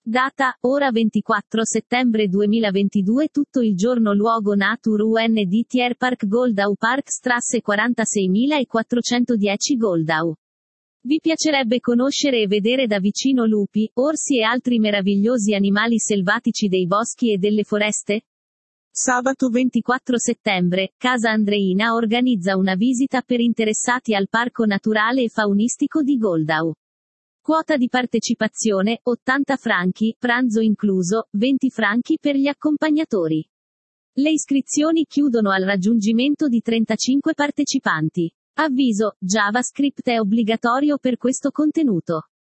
Data, ora 24 settembre 2022. Tutto il giorno. Luogo Natur UND Tierpark Goldau Parkstrasse 46410 Goldau. Vi piacerebbe conoscere e vedere da vicino lupi, orsi e altri meravigliosi animali selvatici dei boschi e delle foreste? Sabato 24 settembre, Casa Andreina organizza una visita per interessati al Parco Naturale e Faunistico di Goldau. Quota di partecipazione, 80 franchi, pranzo incluso, 20 franchi per gli accompagnatori. Le iscrizioni chiudono al raggiungimento di 35 partecipanti. Avviso, JavaScript è obbligatorio per questo contenuto.